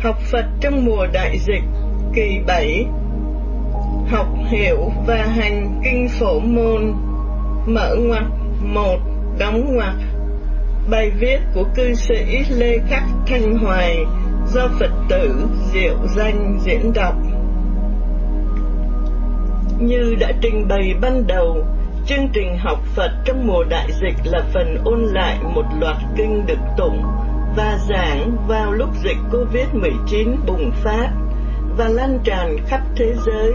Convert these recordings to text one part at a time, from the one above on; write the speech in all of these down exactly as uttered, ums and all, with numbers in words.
Học Phật trong mùa đại dịch, kỳ bảy. Học hiểu và hành kinh Phổ Môn. Mở ngoặc một, đóng ngoặc. Bài viết của cư sĩ Lê Khắc Thanh Hoài do Phật tử Diệu Danh diễn đọc. Như đã trình bày ban đầu, chương trình học Phật trong mùa đại dịch là phần ôn lại một loạt kinh được tụng và giảng vào lúc dịch covid mười chín bùng phát và lan tràn khắp thế giới,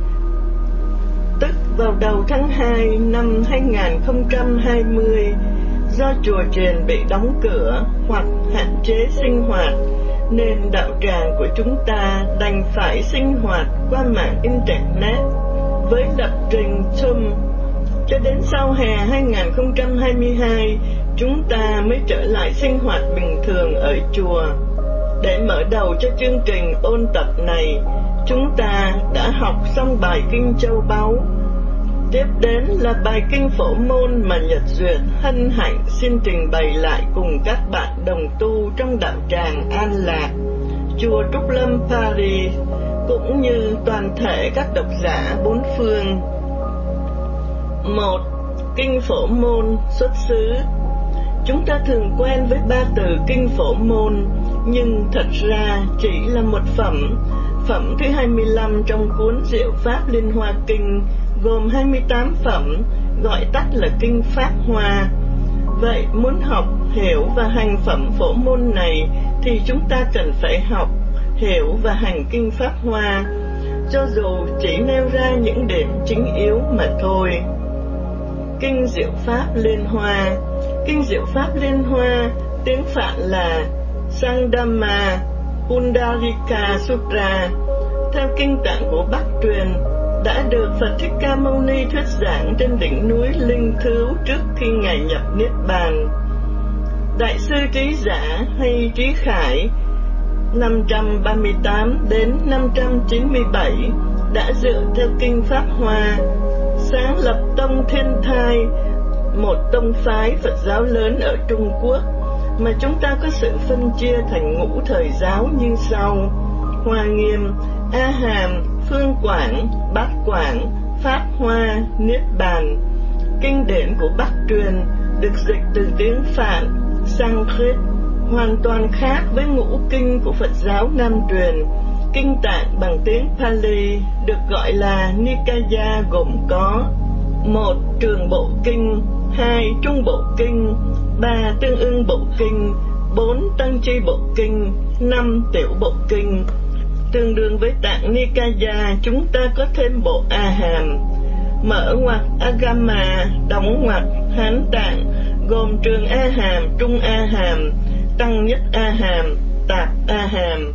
tức vào đầu tháng hai năm hai nghìn không trăm hai mươi, do chùa chiền bị đóng cửa hoặc hạn chế sinh hoạt, nên đạo tràng của chúng ta đành phải sinh hoạt qua mạng Internet với lập trình Zoom. Cho đến sau hè hai nghìn không trăm hai mươi hai, chúng ta mới trở lại sinh hoạt bình thường ở chùa. Để mở đầu cho chương trình ôn tập này, chúng ta đã học xong bài kinh Châu Báu. Tiếp đến là bài kinh Phổ Môn mà Nhật Duyệt hân hạnh xin trình bày lại cùng các bạn đồng tu trong đạo tràng An Lạc, chùa Trúc Lâm Paris, cũng như toàn thể các độc giả bốn phương. Một. Kinh Phổ Môn xuất xứ. Chúng ta thường quen với ba từ kinh Phổ Môn, nhưng thật ra chỉ là một phẩm, phẩm thứ hai mươi lăm trong cuốn Diệu Pháp Liên Hoa Kinh, gồm hai mươi tám phẩm, gọi tắt là kinh Pháp Hoa. Vậy muốn học, hiểu và hành phẩm Phổ Môn này thì chúng ta cần phải học, hiểu và hành kinh Pháp Hoa, cho dù chỉ nêu ra những điểm chính yếu mà thôi. Kinh Diệu Pháp Liên Hoa. Kinh Diệu Pháp Liên Hoa tiếng Phạn là Sangdhamma Pundarika Sutra, theo kinh tạng của Bắc truyền, đã được Phật Thích Ca Mâu Ni thuyết giảng trên đỉnh núi Linh Thứu trước khi Ngài nhập Niết Bàn. Đại sư Trí Giả hay Trí Khải năm trăm ba mươi tám đến năm trăm chín mươi bảy đã dựa theo kinh Pháp Hoa sáng lập tông Thiên Thai, một tông phái Phật giáo lớn ở Trung Quốc mà chúng ta có sự phân chia thành ngũ thời giáo như sau: Hoa Nghiêm, A Hàm, Phương Quảng, Bát Quảng, Pháp Hoa, Niết Bàn. Kinh điển của Bắc truyền được dịch từ tiếng Phạn, Sanskrit, hoàn toàn khác với ngũ kinh của Phật giáo Nam truyền. Kinh tạng bằng tiếng Pali được gọi là Nikaya, gồm có: một. Trường bộ kinh, hai. Trung bộ kinh, ba. Tương ưng bộ kinh, bốn. Tăng chi bộ kinh, năm. Tiểu bộ kinh. Tương đương với tạng Nikaya, chúng ta có thêm bộ A Hàm. Mở ngoặc Agama, đóng ngoặc Hán tạng, gồm trường A Hàm, Trung A Hàm, Tăng nhất A Hàm, Tạp A Hàm.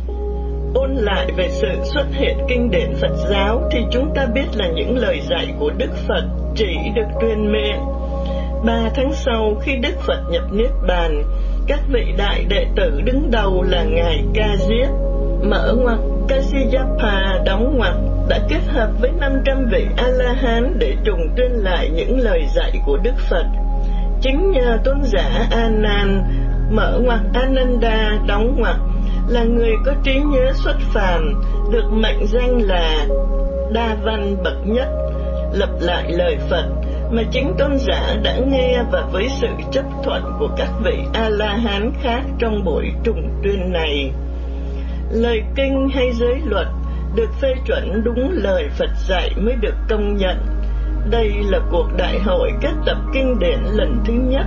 Ôn lại về sự xuất hiện kinh điển Phật giáo thì chúng ta biết là những lời dạy của Đức Phật chỉ được truyền miệng. Ba tháng sau, khi Đức Phật nhập Niết Bàn, các vị đại đệ tử đứng đầu là Ngài Ca Diếp, mở ngoặc Kasiyapa, đóng ngoặc, đã kết hợp với năm trăm vị A-la-hán để trùng tuyên lại những lời dạy của Đức Phật. Chính nhờ tôn giả A Nan, mở ngoặc Ananda, đóng ngoặc, là người có trí nhớ xuất phàm, được mệnh danh là đa văn bậc nhất, lập lại lời Phật mà chính tôn giả đã nghe, và với sự chấp thuận của các vị A-la-hán khác trong buổi trùng tuyên này, lời kinh hay giới luật được phê chuẩn đúng lời Phật dạy mới được công nhận. Đây là cuộc đại hội kết tập kinh điển lần thứ nhất.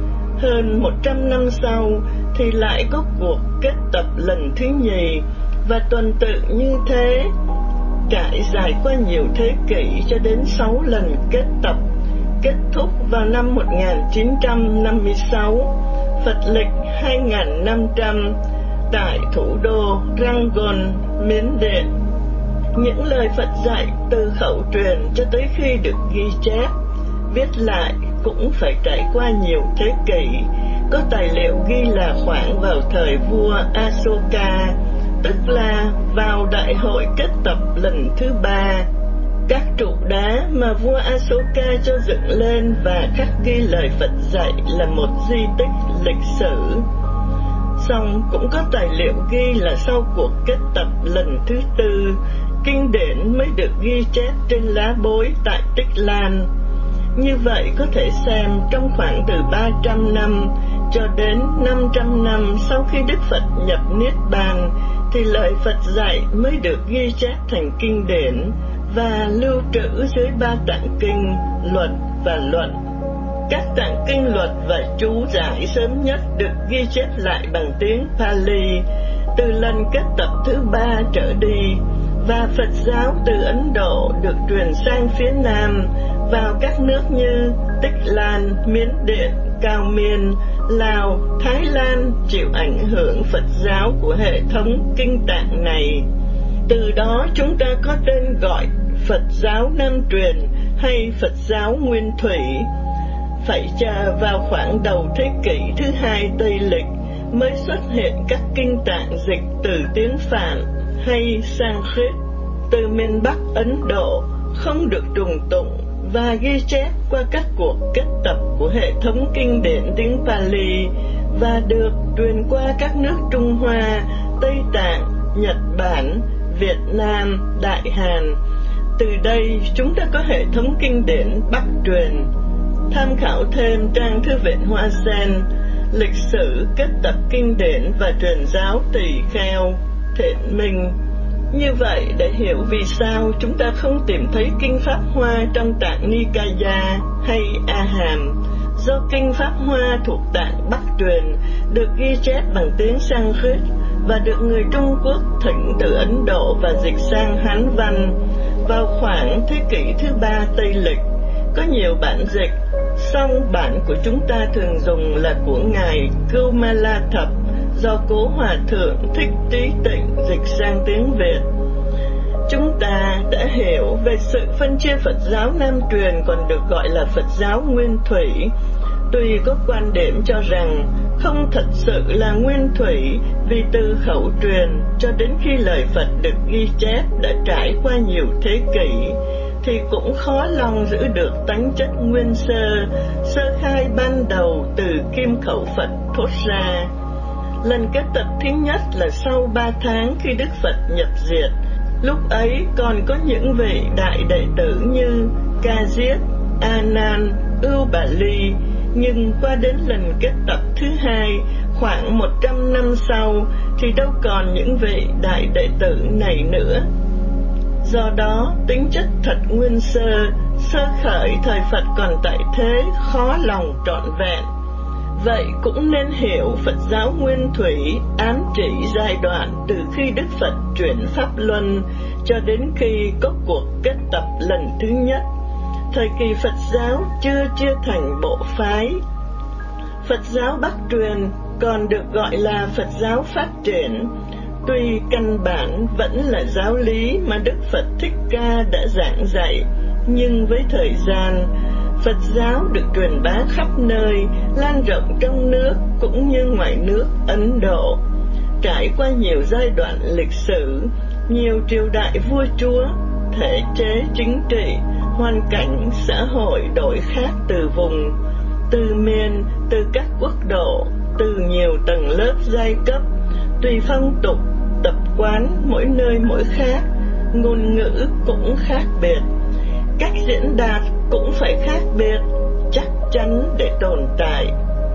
Hơn một trăm năm sau thì lại có cuộc kết tập lần thứ nhì, và tuần tự như thế, trải dài qua nhiều thế kỷ cho đến sáu lần kết tập, kết thúc vào năm một nghìn chín trăm năm mươi sáu, Phật lịch hai nghìn năm trăm, tại thủ đô Rangon, Miến Điện. Những lời Phật dạy từ khẩu truyền cho tới khi được ghi chép, viết lại cũng phải trải qua nhiều thế kỷ. Có tài liệu ghi là khoảng vào thời vua Asoka, tức là vào đại hội kết tập lần thứ ba. Các trụ đá mà vua Asoka cho dựng lên và khắc ghi lời Phật dạy là một di tích lịch sử. Song cũng có tài liệu ghi là sau cuộc kết tập lần thứ tư, kinh điển mới được ghi chép trên lá bối tại Tích Lan. Như vậy có thể xem trong khoảng từ ba trăm năm cho đến năm trăm năm sau khi Đức Phật nhập Niết Bàn, thì lời Phật dạy mới được ghi chép thành kinh điển và lưu trữ dưới ba tạng kinh, luật và luận. Các tạng kinh, luật và chú giải sớm nhất được ghi chép lại bằng tiếng Pali từ lần kết tập thứ ba trở đi, và Phật giáo từ Ấn Độ được truyền sang phía Nam vào các nước như Tích Lan, Miến Điện, Cao Miên, Lào, Thái Lan chịu ảnh hưởng Phật giáo của hệ thống kinh tạng này. Từ đó chúng ta có tên gọi Phật giáo Nam truyền hay Phật giáo Nguyên thủy. Phải chờ vào khoảng đầu thế kỷ thứ hai Tây lịch mới xuất hiện các kinh tạng dịch từ tiếng Phạn hay Sanskrit từ miền Bắc Ấn Độ, không được trùng tụng và ghi chép qua các cuộc kết tập của hệ thống kinh điển tiếng Pali và được truyền qua các nước Trung Hoa, Tây Tạng, Nhật Bản, Việt Nam, Đại Hàn. Từ đây chúng ta có hệ thống kinh điển Bắc truyền. Tham khảo thêm trang Thư viện Hoa Sen, lịch sử kết tập kinh điển và truyền giáo tỳ kheo, Thiện Minh. Như vậy, để hiểu vì sao chúng ta không tìm thấy kinh Pháp Hoa trong tạng Nikaya hay A Hàm, do kinh Pháp Hoa thuộc tạng Bắc truyền được ghi chép bằng tiếng Sanskrit và được người Trung Quốc thỉnh từ Ấn Độ và dịch sang Hán văn vào khoảng thế kỷ thứ ba Tây lịch. Có nhiều bản dịch, song bản của chúng ta thường dùng là của ngài Kumala Thập do Cố Hòa Thượng Thích Trí Tịnh dịch sang tiếng Việt. Chúng ta đã hiểu về sự phân chia Phật giáo Nam truyền còn được gọi là Phật giáo Nguyên thủy. Tuy có quan điểm cho rằng không thật sự là nguyên thủy vì từ khẩu truyền cho đến khi lời Phật được ghi chép đã trải qua nhiều thế kỷ, thì cũng khó lòng giữ được tánh chất nguyên sơ, sơ khai ban đầu từ kim khẩu Phật thốt ra. Lần kết tập thứ nhất là sau ba tháng khi Đức Phật nhập diệt. Lúc ấy còn có những vị đại đệ tử như Ca Diếp, A Nan, Ưu Bà Ly, nhưng qua đến lần kết tập thứ hai, khoảng một trăm năm sau, thì đâu còn những vị đại đệ tử này nữa. Do đó, tính chất thật nguyên sơ, sơ khởi thời Phật còn tại thế, khó lòng trọn vẹn. Vậy cũng nên hiểu Phật giáo Nguyên thủy ám chỉ giai đoạn từ khi Đức Phật chuyển Pháp Luân cho đến khi có cuộc kết tập lần thứ nhất. Thời kỳ Phật giáo chưa chia thành bộ phái. Phật giáo Bắc truyền còn được gọi là Phật giáo phát triển, tuy căn bản vẫn là giáo lý mà Đức Phật Thích Ca đã giảng dạy, nhưng với thời gian, Phật giáo được truyền bá khắp nơi, lan rộng trong nước cũng như ngoài nước Ấn Độ. Trải qua nhiều giai đoạn lịch sử, nhiều triều đại vua chúa, thể chế chính trị, hoàn cảnh xã hội đổi khác từ vùng, từ miền, từ các quốc độ, từ nhiều tầng lớp giai cấp, tùy phong tục, tập quán mỗi nơi mỗi khác, ngôn ngữ cũng khác biệt, cách diễn đạt cũng phải khác biệt, chắc chắn để tồn tại.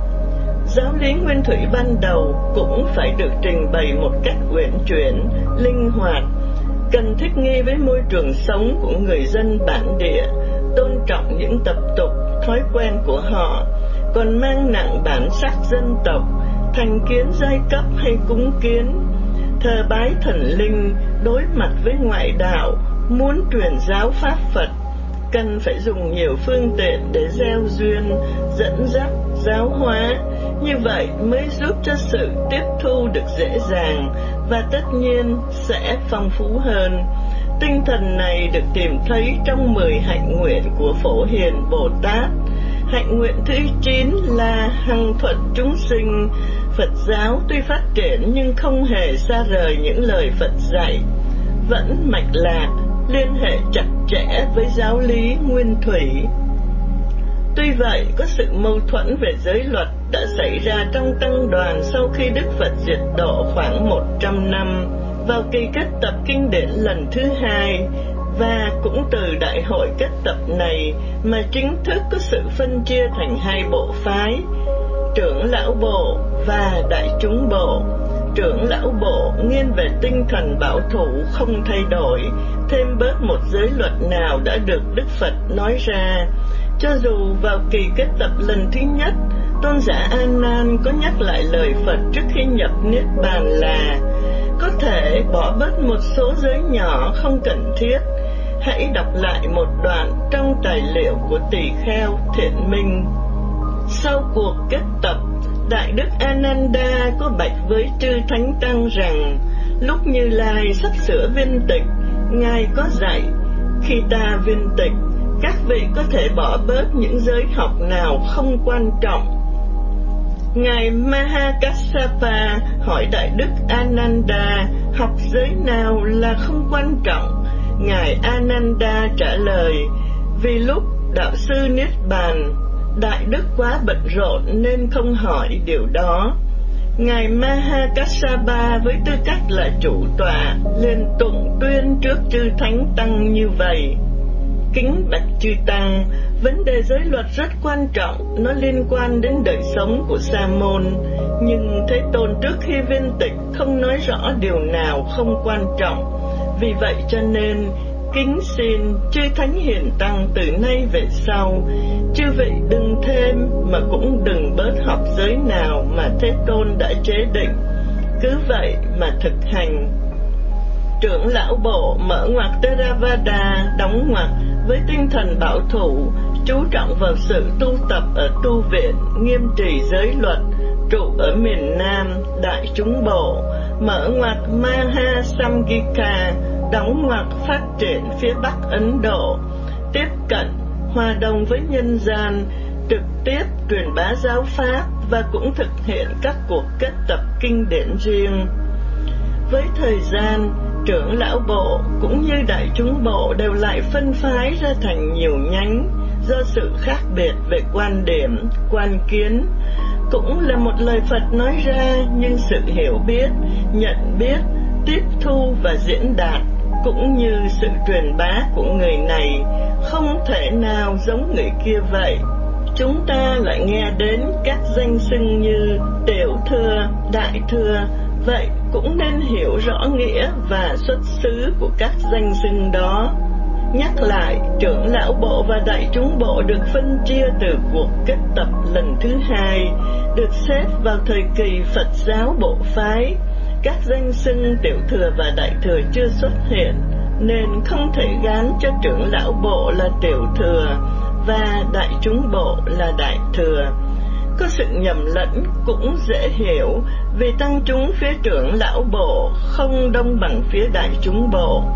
Giáo lý nguyên thủy ban đầu cũng phải được trình bày một cách uyển chuyển, linh hoạt, cần thích nghi với môi trường sống của người dân bản địa, tôn trọng những tập tục, thói quen của họ, còn mang nặng bản sắc dân tộc, thành kiến giai cấp hay cúng kiến, thờ bái thần linh, đối mặt với ngoại đạo, muốn truyền giáo pháp Phật, cần phải dùng nhiều phương tiện để gieo duyên, dẫn dắt, giáo hóa. Như vậy mới giúp cho sự tiếp thu được dễ dàng và tất nhiên sẽ phong phú hơn. Tinh thần này được tìm thấy trong mười hạnh nguyện của Phổ Hiền Bồ Tát. Hạnh nguyện thứ chín là hằng thuận chúng sinh. Phật giáo tuy phát triển nhưng không hề xa rời những lời Phật dạy, vẫn mạch lạc, liên hệ chặt chẽ với giáo lý nguyên thủy. Tuy vậy, có sự mâu thuẫn về giới luật đã xảy ra trong tăng đoàn sau khi Đức Phật diệt độ khoảng một trăm năm, vào kỳ kết tập kinh điển lần thứ hai, và cũng từ đại hội kết tập này mà chính thức có sự phân chia thành hai bộ phái, trưởng lão bộ và đại chúng bộ. Trưởng lão bộ nghiêng về tinh thần bảo thủ không thay đổi, thêm bớt một giới luật nào đã được Đức Phật nói ra. Cho dù vào kỳ kết tập lần thứ nhất, tôn giả A Nan có nhắc lại lời Phật trước khi nhập Niết Bàn là có thể bỏ bớt một số giới nhỏ không cần thiết. Hãy đọc lại một đoạn trong tài liệu của tỳ kheo Thiện Minh. Sau cuộc kết tập, Đại Đức Ananda có bạch với chư Thánh Tăng rằng lúc Như Lai sắp sửa viên tịch, Ngài có dạy khi ta viên tịch, các vị có thể bỏ bớt những giới học nào không quan trọng. Ngài Mahakassapa hỏi Đại Đức Ananda học giới nào là không quan trọng. Ngài Ananda trả lời, vì lúc đạo sư Niết Bàn, Đại Đức quá bận rộn nên không hỏi điều đó. Ngài Mahakassapa với tư cách là chủ tọa liền tụng tuyên trước chư Thánh Tăng như vậy: kính bạch chư Tăng, vấn đề giới luật rất quan trọng, nó liên quan đến đời sống của Sa môn, nhưng Thế Tôn trước khi viên tịch không nói rõ điều nào không quan trọng. Vì vậy cho nên kính xin chư Thánh Hiền Tăng từ nay về sau, chư vị đừng thêm mà cũng đừng bớt học giới nào mà Thế Tôn đã chế định, cứ vậy mà thực hành. Trưởng lão bộ mở ngoặc Theravada đóng ngoặc với tinh thần bảo thủ, chú trọng vào sự tu tập ở tu viện, nghiêm trì giới luật, trụ ở miền Nam, đại chúng bộ, mở ngoặc Mahasamgika đóng ngoặc phát triển phía Bắc Ấn Độ, tiếp cận, hòa đồng với nhân gian, trực tiếp truyền bá giáo pháp và cũng thực hiện các cuộc kết tập kinh điển riêng. Với thời gian, trưởng lão bộ cũng như đại chúng bộ đều lại phân phái ra thành nhiều nhánh do sự khác biệt về quan điểm, quan kiến. Cũng là một lời Phật nói ra, nhưng sự hiểu biết, nhận biết, tiếp thu và diễn đạt cũng như sự truyền bá của người này không thể nào giống người kia vậy. Chúng ta lại nghe đến các danh xưng như tiểu thừa, đại thừa, vậy cũng nên hiểu rõ nghĩa và xuất xứ của các danh xưng đó. Nhắc lại, trưởng lão bộ và đại chúng bộ được phân chia từ cuộc kết tập lần thứ hai, được xếp vào thời kỳ Phật giáo bộ phái. Các danh xưng tiểu thừa và đại thừa chưa xuất hiện, nên không thể gán cho trưởng lão bộ là tiểu thừa và đại chúng bộ là đại thừa. Có sự nhầm lẫn cũng dễ hiểu, vì tăng chúng phía trưởng lão bộ không đông bằng phía đại chúng bộ,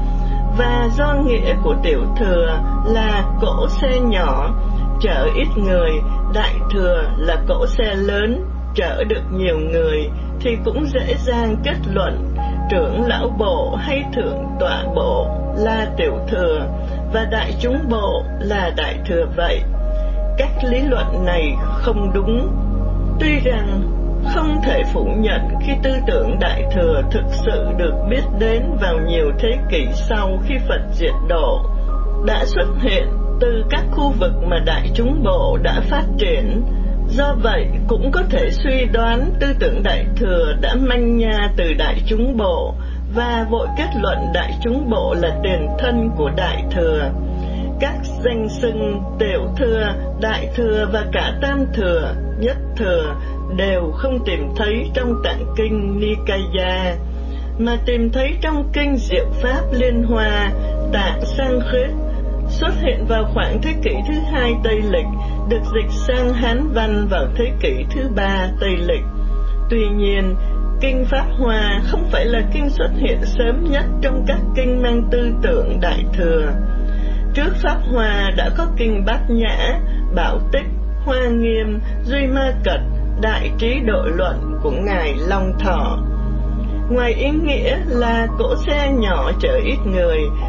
và do nghĩa của tiểu thừa là cỗ xe nhỏ, chở ít người, đại thừa là cỗ xe lớn, chở được nhiều người, thì cũng dễ dàng kết luận trưởng lão bộ hay thượng tọa bộ là tiểu thừa và đại chúng bộ là đại thừa vậy. Cách lý luận này không đúng. Tuy rằng không thể phủ nhận khi tư tưởng đại thừa thực sự được biết đến vào nhiều thế kỷ sau khi Phật diệt độ, đã xuất hiện từ các khu vực mà đại chúng bộ đã phát triển. Do vậy cũng có thể suy đoán tư tưởng đại thừa đã manh nha từ đại chúng bộ và vội kết luận đại chúng bộ là tiền thân của đại thừa. Các danh xưng tiểu thừa, đại thừa và cả tam thừa, nhất thừa đều không tìm thấy trong tạng kinh Nikaya, mà tìm thấy trong kinh Diệu Pháp Liên Hoa, tạng Sanskrit, xuất hiện vào khoảng thế kỷ thứ hai Tây Lịch, được dịch sang Hán văn vào thế kỷ thứ ba Tây Lịch. Tuy nhiên, kinh Pháp Hoa không phải là kinh xuất hiện sớm nhất trong các kinh mang tư tưởng đại thừa. Trước Pháp Hoa đã có kinh Bát Nhã, Bảo Tích, Hoa Nghiêm, Duy Ma Cật, Đại Trí Độ Luận của Ngài Long Thọ. Ngoài ý nghĩa là cỗ xe nhỏ chở ít người,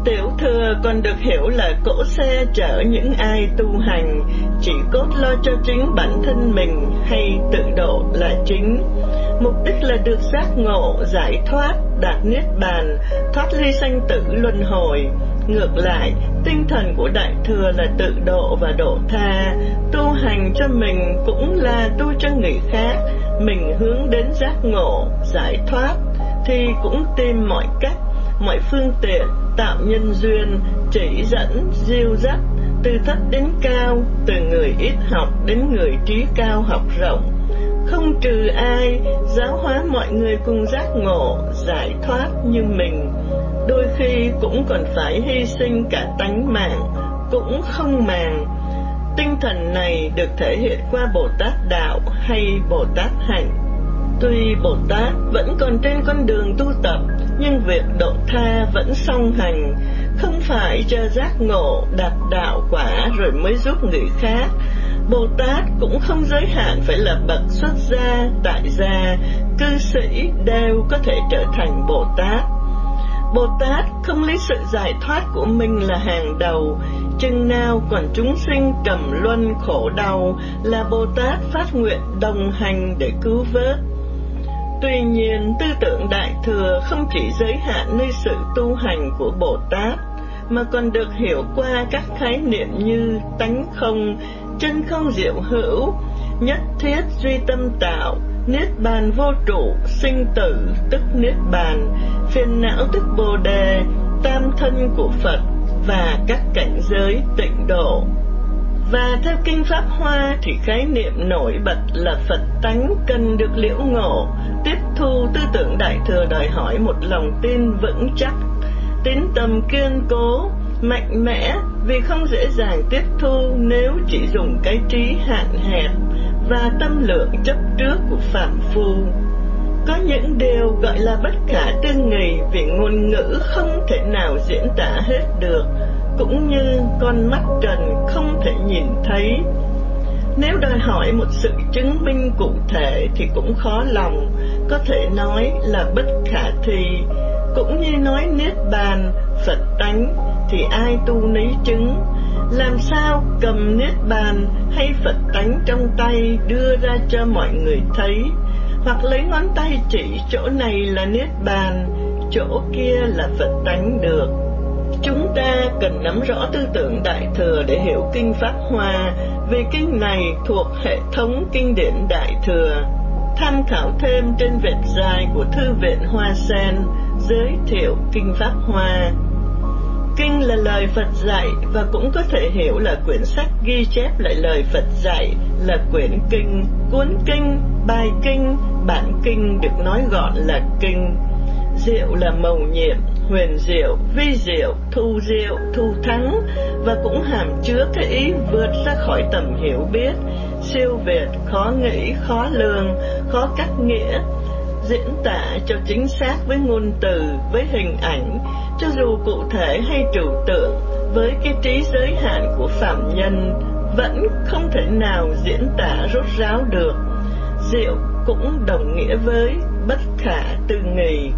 Tiểu thừa còn được hiểu là cỗ xe chở những ai tu hành chỉ cốt lo cho chính bản thân mình hay tự độ là chính. Mục đích là được giác ngộ, giải thoát, đạt niết bàn, thoát ly sanh tử luân hồi. Ngược lại, tinh thần của Đại Thừa là tự độ và độ tha. Tu hành cho mình cũng là tu cho người khác. Mình hướng đến giác ngộ, giải thoát thì cũng tìm mọi cách, mọi phương tiện tạo nhân duyên, chỉ dẫn, dìu dắt, từ thấp đến cao, từ người ít học đến người trí cao học rộng. Không trừ ai, giáo hóa mọi người cùng giác ngộ, giải thoát như mình. Đôi khi cũng còn phải hy sinh cả tánh mạng, cũng không màng. Tinh thần này được thể hiện qua Bồ Tát Đạo hay Bồ Tát Hạnh. Tuy Bồ Tát vẫn còn trên con đường tu tập, nhưng việc độ tha vẫn song hành. Không phải chờ giác ngộ, đạt đạo quả rồi mới giúp người khác. Bồ Tát cũng không giới hạn phải là bậc xuất gia, tại gia, cư sĩ đều có thể trở thành Bồ Tát. Bồ Tát không lấy sự giải thoát của mình là hàng đầu. Chừng nào còn chúng sinh trầm luân khổ đau là Bồ Tát phát nguyện đồng hành để cứu vớt. Tuy nhiên, tư tưởng Đại Thừa không chỉ giới hạn nơi sự tu hành của Bồ Tát, mà còn được hiểu qua các khái niệm như tánh không, chân không diệu hữu, nhất thiết duy tâm tạo, niết bàn vô trụ, sinh tử tức niết bàn, phiền não tức bồ đề, tam thân của Phật và các cảnh giới tịnh độ. Và theo Kinh Pháp Hoa thì khái niệm nổi bật là Phật tánh cần được liễu ngộ. Tiếp thu tư tưởng Đại Thừa đòi hỏi một lòng tin vững chắc, tín tâm kiên cố, mạnh mẽ, vì không dễ dàng tiếp thu nếu chỉ dùng cái trí hạn hẹp và tâm lượng chấp trước của phàm phu. Có những điều gọi là bất khả tư nghị vì ngôn ngữ không thể nào diễn tả hết được, cũng như con mắt trần không thể nhìn thấy. Nếu đòi hỏi một sự chứng minh cụ thể thì cũng khó lòng, có thể nói là bất khả thi. Cũng như nói niết bàn, Phật tánh thì ai tu nấy chứng. Làm sao cầm niết bàn hay Phật tánh trong tay đưa ra cho mọi người thấy, hoặc lấy ngón tay chỉ chỗ này là niết bàn, chỗ kia là Phật tánh được? Chúng ta cần nắm rõ tư tưởng Đại Thừa để hiểu Kinh Pháp Hoa, vì kinh này thuộc hệ thống kinh điển Đại Thừa. Tham khảo thêm trên vệt dài của Thư viện Hoa Sen giới thiệu Kinh Pháp Hoa. Kinh là lời Phật dạy và cũng có thể hiểu là quyển sách ghi chép lại lời Phật dạy, là quyển kinh, cuốn kinh, bài kinh, bản kinh được nói gọn là kinh. Diệu là mầu nhiệm, huyền diệu, vi diệu, thu diệu, thu thắng, và cũng hàm chứa cái ý vượt ra khỏi tầm hiểu biết, siêu việt, khó nghĩ, khó lường, khó cắt nghĩa, diễn tả cho chính xác với ngôn từ, với hình ảnh, cho dù cụ thể hay trừu tượng, với cái trí giới hạn của phạm nhân, vẫn không thể nào diễn tả rốt ráo được. Diệu cũng đồng nghĩa với bất khả tư nghị.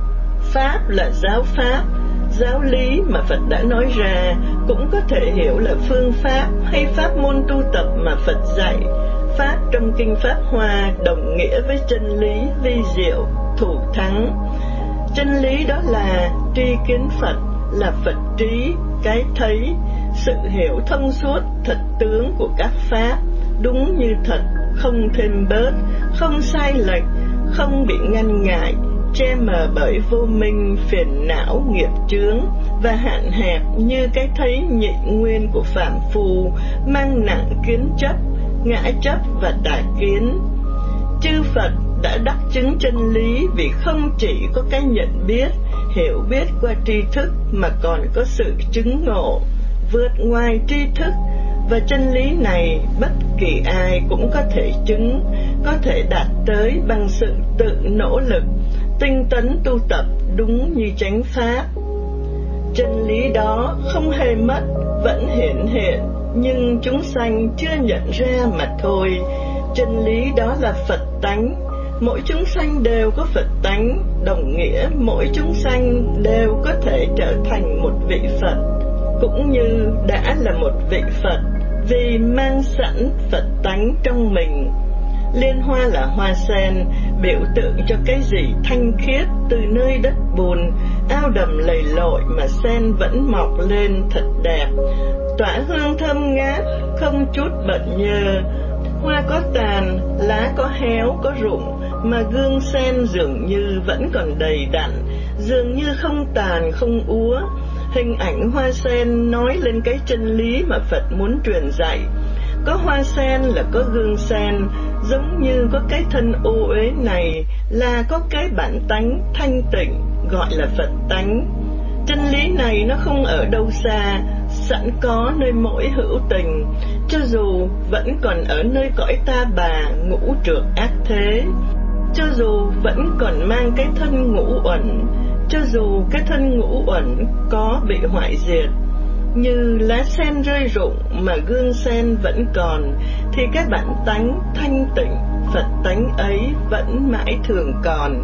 Pháp là giáo pháp, giáo lý mà Phật đã nói ra, cũng có thể hiểu là phương pháp hay pháp môn tu tập mà Phật dạy. Pháp trong Kinh Pháp Hoa đồng nghĩa với chân lý vi diệu, thủ thắng. Chân lý đó là tri kiến Phật, là Phật trí, cái thấy, sự hiểu thông suốt thật tướng của các pháp, đúng như thật, không thêm bớt, không sai lệch, không bị ngăn ngại, che mờ bởi vô minh, phiền não, nghiệp chướng và hạn hẹp như cái thấy nhị nguyên của phàm phu, mang nặng kiến chấp, ngã chấp và tà kiến. Chư Phật đã đắc chứng chân lý vì không chỉ có cái nhận biết, hiểu biết qua tri thức mà còn có sự chứng ngộ, vượt ngoài tri thức. Và chân lý này bất kỳ ai cũng có thể chứng, có thể đạt tới bằng sự tự nỗ lực, tinh tấn tu tập đúng như chánh pháp. Chân lý đó không hề mất, vẫn hiện hiện, nhưng chúng sanh chưa nhận ra mà thôi. Chân lý đó là Phật tánh, mỗi chúng sanh đều có Phật tánh, đồng nghĩa mỗi chúng sanh đều có thể trở thành một vị Phật, cũng như đã là một vị Phật vì mang sẵn Phật tánh trong mình. Liên hoa là hoa sen, biểu tượng cho cái gì thanh khiết từ nơi đất bùn, ao đầm lầy lội mà sen vẫn mọc lên thật đẹp, tỏa hương thơm ngát, không chút bận nhơ. Hoa có tàn, lá có héo, có rụng, mà gương sen dường như vẫn còn đầy đặn, dường như không tàn, không úa. Hình ảnh hoa sen nói lên cái chân lý mà Phật muốn truyền dạy. Có hoa sen là có gương sen, giống như có cái thân ô uế này là có cái bản tánh thanh tịnh, gọi là Phật tánh. Chân lý này nó không ở đâu xa, sẵn có nơi mỗi hữu tình, cho dù vẫn còn ở nơi cõi ta bà ngũ trược ác thế, cho dù vẫn còn mang cái thân ngũ uẩn, cho dù cái thân ngũ uẩn có bị hoại diệt. Như lá sen rơi rụng mà gương sen vẫn còn, thì cái bản tánh thanh tịnh Phật tánh ấy vẫn mãi thường còn.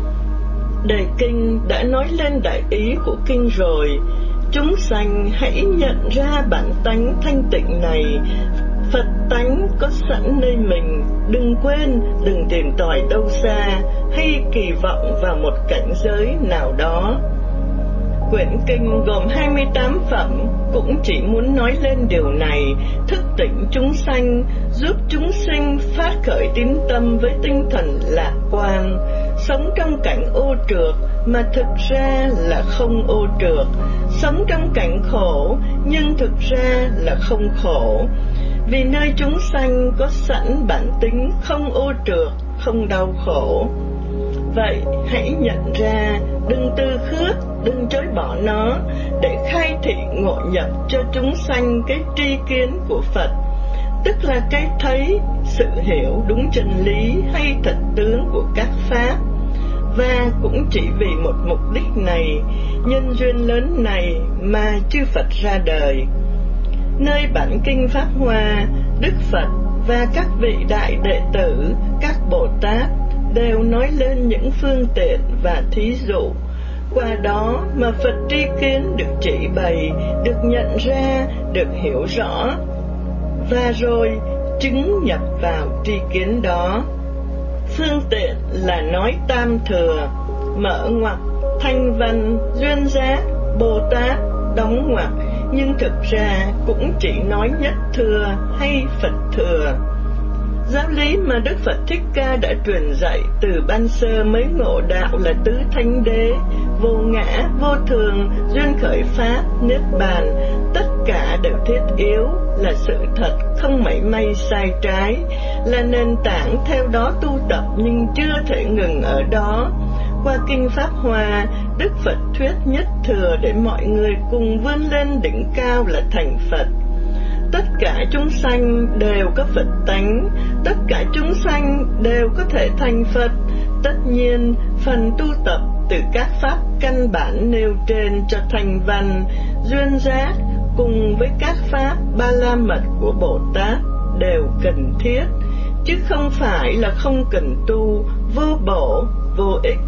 Đề kinh đã nói lên đại ý của kinh rồi. Chúng sanh hãy nhận ra bản tánh thanh tịnh này, Phật tánh có sẵn nơi mình. Đừng quên, đừng tìm tòi đâu xa, hay kỳ vọng vào một cảnh giới nào đó. Quyển kinh gồm hai mươi tám phẩm, cũng chỉ muốn nói lên điều này, thức tỉnh chúng sanh, giúp chúng sinh phát khởi tín tâm với tinh thần lạc quan, sống trong cảnh ô trược mà thực ra là không ô trược, sống trong cảnh khổ nhưng thực ra là không khổ, vì nơi chúng sanh có sẵn bản tính không ô trược, không đau khổ. Vậy hãy nhận ra, đừng từ khước, đừng chối bỏ nó, để khai thị ngộ nhập cho chúng sanh cái tri kiến của Phật, tức là cái thấy, sự hiểu đúng chân lý hay thật tướng của các pháp. Và cũng chỉ vì một mục đích này, nhân duyên lớn này mà chư Phật ra đời. Nơi bản kinh Pháp Hoa, Đức Phật và các vị đại đệ tử, các Bồ Tát đều nói lên những phương tiện và thí dụ. Qua đó mà Phật tri kiến được chỉ bày, được nhận ra, được hiểu rõ, và rồi chứng nhập vào tri kiến đó. Phương tiện là nói tam thừa, mở ngoặc, thanh văn, duyên giác, Bồ Tát, đóng ngoặc, nhưng thực ra cũng chỉ nói nhất thừa hay Phật thừa. Giáo lý mà Đức Phật Thích Ca đã truyền dạy từ ban sơ mới ngộ đạo là tứ thánh đế, vô ngã, vô thường, duyên khởi pháp, niết bàn, tất cả đều thiết yếu, là sự thật, không mảy may sai trái, là nền tảng theo đó tu tập nhưng chưa thể ngừng ở đó. Qua kinh Pháp Hoa, Đức Phật thuyết nhất thừa để mọi người cùng vươn lên đỉnh cao là thành Phật. Tất cả chúng sanh đều có Phật tánh, tất cả chúng sanh đều có thể thành Phật. Tất nhiên, phần tu tập từ các pháp căn bản nêu trên cho thành văn, duyên giác cùng với các pháp ba la mật của Bồ Tát đều cần thiết, chứ không phải là không cần tu, vô bổ, vô ích.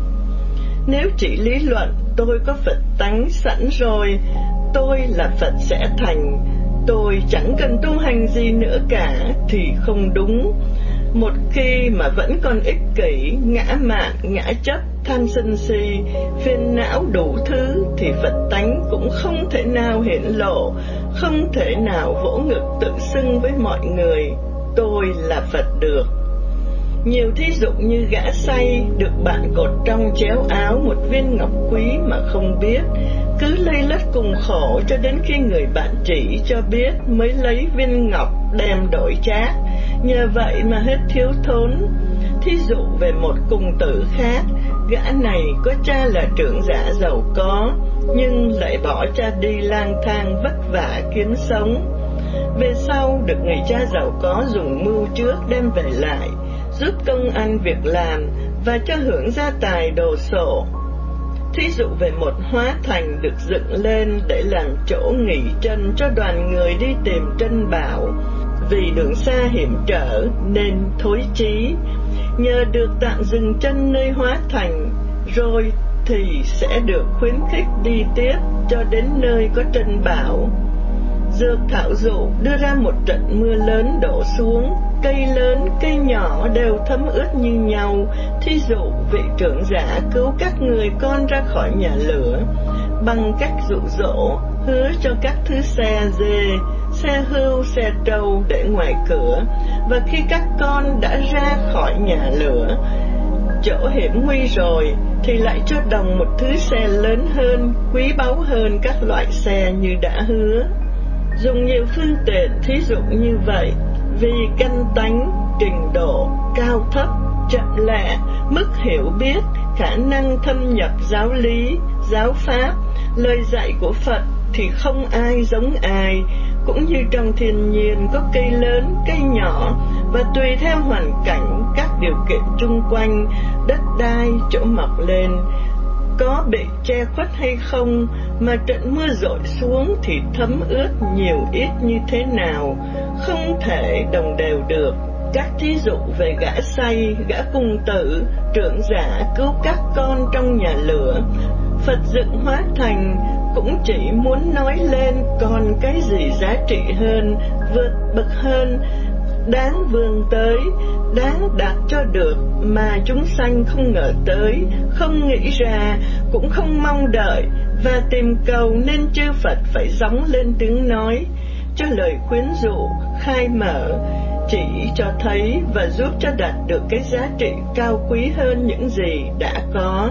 Nếu chỉ lý luận tôi có Phật tánh sẵn rồi, tôi là Phật sẽ thành, tôi chẳng cần tu hành gì nữa cả thì không đúng. Một khi mà vẫn còn ích kỷ, ngã mạn, ngã chấp, tham sân si, phiền não đủ thứ, thì Phật tánh cũng không thể nào hiển lộ, không thể nào vỗ ngực tự xưng với mọi người tôi là Phật được. Nhiều thí dụ như gã say được bạn cột trong chéo áo một viên ngọc quý mà không biết, cứ lây lất cùng khổ cho đến khi người bạn chỉ cho biết mới lấy viên ngọc đem đổi trác, nhờ vậy mà hết thiếu thốn. Thí dụ về một cung tử khác, gã này có cha là trưởng giả giàu có, nhưng lại bỏ cha đi lang thang vất vả kiếm sống. Về sau được người cha giàu có dùng mưu trước đem về lại, giúp công ăn việc làm và cho hưởng gia tài đồ sộ. Thí dụ về một hóa thành được dựng lên để làm chỗ nghỉ chân cho đoàn người đi tìm trân bảo, vì đường xa hiểm trở nên thối chí. nhờ được tạm dừng chân nơi hóa thành, rồi thì sẽ được khuyến khích đi tiếp cho đến nơi có trân bảo. Dược thảo dụ đưa ra một trận mưa lớn đổ xuống, cây lớn, cây nhỏ đều thấm ướt như nhau. Thí dụ vị trưởng giả cứu các người con ra khỏi nhà lửa bằng cách dụ dỗ, hứa cho các thứ xe dê, xe hươu, xe trâu để ngoài cửa, và khi các con đã ra khỏi nhà lửa, chỗ hiểm nguy rồi, thì lại cho đồng một thứ xe lớn hơn, quý báu hơn các loại xe như đã hứa. Dùng nhiều phương tiện thí dụ như vậy, vì căn tánh, trình độ, cao thấp, chậm lẹ, mức hiểu biết, khả năng thâm nhập giáo lý, giáo pháp, lời dạy của Phật thì không ai giống ai. Cũng như trong thiên nhiên có cây lớn, cây nhỏ, và tùy theo hoàn cảnh, các điều kiện chung quanh, đất đai, chỗ mọc lên, có bị che khuất hay không, mà trận mưa dội xuống thì thấm ướt nhiều ít như thế nào, không thể đồng đều được. Các thí dụ về gã say, gã cung tử, trưởng giả cứu các con trong nhà lửa, Phật dựng hóa thành, cũng chỉ muốn nói lên còn cái gì giá trị hơn, vượt bậc hơn, đáng vươn tới, đáng đạt cho được mà chúng sanh không ngờ tới, không nghĩ ra, cũng không mong đợi và tìm cầu, nên chư Phật phải gióng lên tiếng nói, cho lời khuyến dụ, khai mở, chỉ cho thấy và giúp cho đạt được cái giá trị cao quý hơn những gì đã có.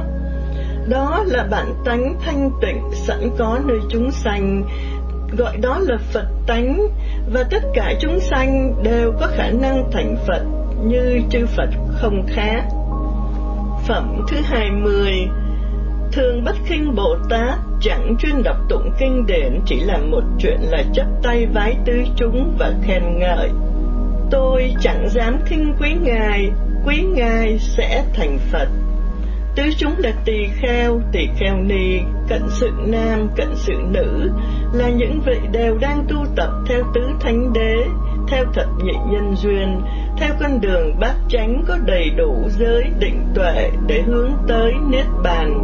Đó là bản tánh thanh tịnh sẵn có nơi chúng sanh, gọi đó là Phật tánh, và tất cả chúng sanh đều có khả năng thành Phật như chư Phật không khác. Phẩm thứ hai mươi. Thường Bất Khinh Bồ Tát chẳng chuyên đọc tụng kinh điển, chỉ làm một chuyện là chắp tay vái tứ chúng và khen ngợi. Tôi chẳng dám khinh quý Ngài, quý Ngài sẽ thành Phật. Tứ chúng là tỳ kheo, tỳ kheo ni, cận sự nam, cận sự nữ, là những vị đều đang tu tập theo tứ thánh đế, theo thập nhị nhân duyên, theo con đường bát chánh có đầy đủ giới định tuệ để hướng tới niết bàn.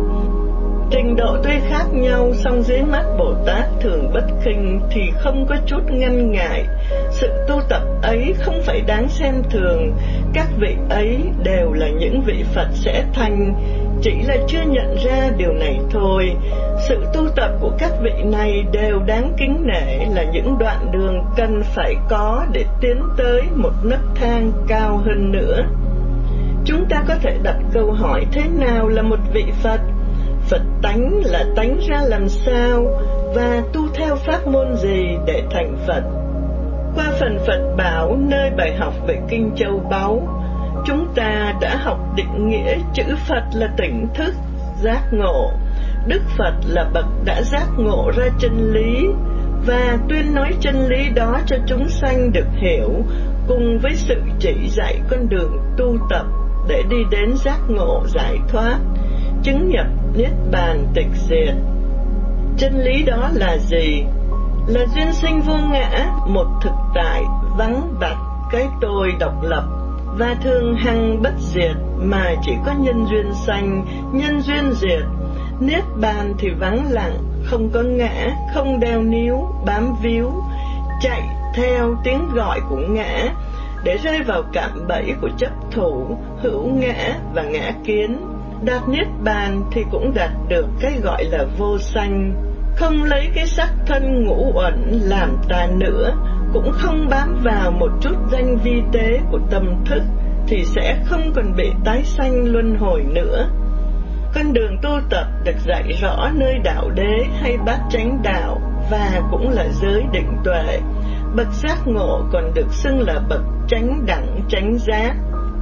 Trình độ tuy khác nhau, song dưới mắt Bồ Tát Thường Bất Khinh thì không có chút ngăn ngại. Sự tu tập ấy không phải đáng xem thường, các vị ấy đều là những vị Phật sẽ thành, chỉ là chưa nhận ra điều này thôi. Sự tu tập của các vị này đều đáng kính nể, là những đoạn đường cần phải có để tiến tới một nấc thang cao hơn nữa. Chúng ta có thể đặt câu hỏi, thế nào là một vị Phật? Phật tánh là tánh ra làm sao, và tu theo pháp môn gì để thành Phật? Qua phần Phật bảo nơi bài học về Kinh Châu Báu, chúng ta đã học định nghĩa chữ Phật là tỉnh thức, giác ngộ. Đức Phật là bậc đã giác ngộ ra chân lý, và tuyên nói chân lý đó cho chúng sanh được hiểu, cùng với sự chỉ dạy con đường tu tập để đi đến giác ngộ giải thoát, chứng nhập niết bàn tịch diệt. Chân lý đó là gì? Là duyên sinh vô ngã, một thực tại vắng bặt cái tôi độc lập và thường hằng bất diệt, mà chỉ có nhân duyên sanh, nhân duyên diệt. Niết bàn thì vắng lặng, không có ngã, không đeo níu, bám víu, chạy theo tiếng gọi của ngã, để rơi vào cạm bẫy của chấp thủ, hữu ngã và ngã kiến. Đạt niết bàn thì cũng đạt được cái gọi là vô sanh, không lấy cái sắc thân ngũ uẩn làm ta nữa, cũng không bám vào một chút danh vi tế của tâm thức, thì sẽ không còn bị tái sanh luân hồi nữa. Con đường tu tập được dạy rõ nơi đạo đế hay bát chánh đạo, và cũng là giới định tuệ. Bậc giác ngộ còn được xưng là bậc chánh đẳng chánh giác,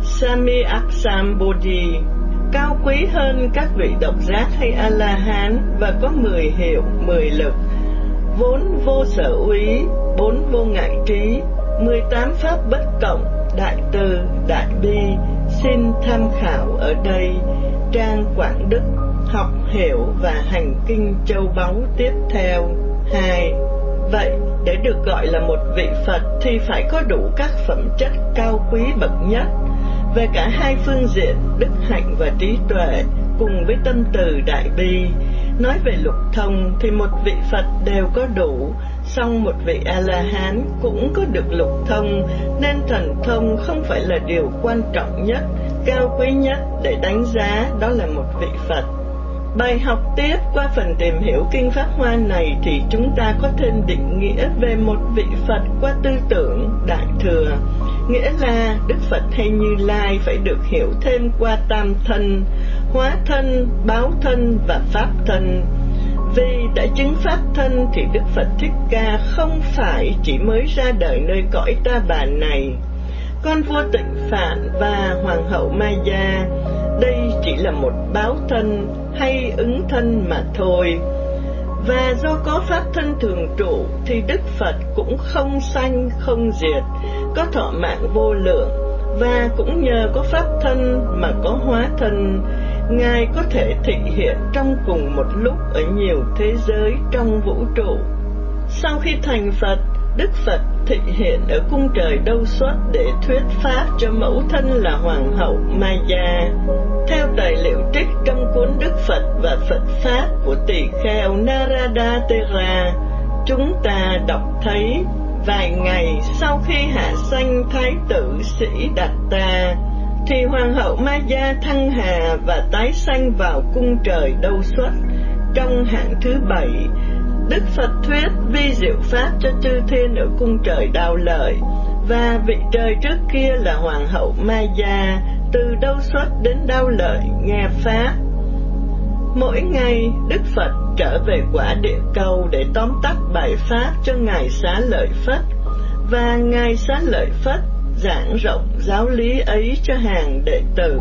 Samyaksambuddhi, cao quý hơn các vị độc giác hay A-la-hán, và có mười hiệu, mười lực, vốn vô sở úy, bốn vô ngại trí, mười tám pháp bất cộng, đại từ, đại bi. Xin tham khảo ở đây trang Quảng Đức, học hiểu và hành kinh châu báu tiếp theo. Hai. Vậy, để được gọi là một vị Phật thì phải có đủ các phẩm chất cao quý bậc nhất. về cả hai phương diện đức hạnh và trí tuệ cùng với tâm từ đại bi. Nói về lục thông thì một vị Phật đều có đủ, song một vị A-la-hán cũng có được lục thông, nên thần thông không phải là điều quan trọng nhất, cao quý nhất để đánh giá đó là một vị Phật. Bài học tiếp qua phần tìm hiểu Kinh Pháp Hoa này thì chúng ta có thêm định nghĩa về một vị Phật qua tư tưởng Đại Thừa, nghĩa là Đức Phật hay Như Lai phải được hiểu thêm qua tam thân, hóa thân, báo thân và pháp thân. Vì đã chứng pháp thân thì Đức Phật Thích Ca không phải chỉ mới ra đời nơi cõi Ta Bà này. Con vua Tịnh Phạn và Hoàng hậu Maya, đây chỉ là một báo thân hay ứng thân mà thôi. Và do có pháp thân thường trụ thì Đức Phật cũng không sanh không diệt, có thọ mạng vô lượng, và cũng nhờ có pháp thân mà có hóa thân, Ngài có thể thị hiện trong cùng một lúc ở nhiều thế giới trong vũ trụ. Sau khi thành Phật, Đức Phật thị hiện ở cung trời Đâu Xuất để thuyết pháp cho mẫu thân là Hoàng hậu Maya. Theo tài liệu trích trong cuốn Đức Phật và Phật Pháp của tỳ kheo Narada Tera, chúng ta đọc thấy vài ngày sau khi hạ sanh Thái tử Sĩ Đạt Ta, thì Hoàng hậu Maya thăng hà và tái sanh vào cung trời Đâu Xuất. Trong hạng thứ bảy, Đức Phật thuyết vi diệu pháp cho chư thiên ở cung trời Đao Lợi, và vị trời trước kia là Hoàng hậu Maya từ Đâu Xuất đến Đao Lợi nghe pháp. Mỗi ngày Đức Phật trở về quả địa cầu để tóm tắt bài pháp cho Ngài Xá Lợi Phất, và Ngài Xá Lợi Phất giảng rộng giáo lý ấy cho hàng đệ tử.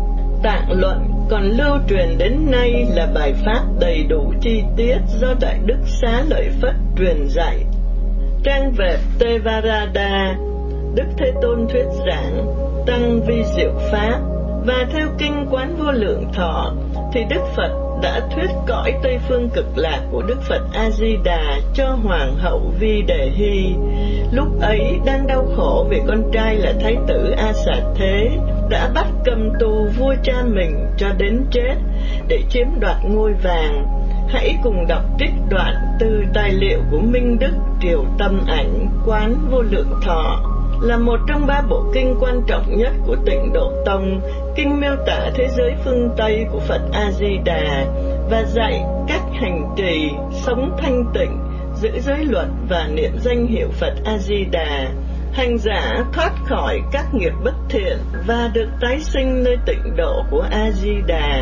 Tạng luận còn lưu truyền đến nay là bài pháp đầy đủ chi tiết do Đại Đức Xá Lợi Phất truyền dạy. Trang web Theravada, Đức Thế Tôn thuyết giảng tăng vi diệu pháp, và theo kinh Quán Vô Lượng Thọ thì Đức Phật đã thuyết cõi Tây Phương Cực Lạc của Đức Phật A Di Đà cho Hoàng hậu Vi Đề Hy. Lúc ấy đang đau khổ vì con trai là Thái tử A Xà Thế đã bắt cầm tù vua cha mình cho đến chết để chiếm đoạt ngôi vàng. Hãy cùng đọc trích đoạn từ tài liệu của Minh Đức Triều Tâm Ảnh Quán Vô Lượng Thọ, là một trong ba bộ kinh quan trọng nhất của Tịnh Độ Tông, kinh miêu tả thế giới phương Tây của Phật A Di Đà và dạy cách hành trì sống thanh tịnh, giữ giới luật và niệm danh hiệu Phật A Di Đà. Hành giả thoát khỏi các nghiệp bất thiện và được tái sinh nơi tịnh độ của A Di Đà.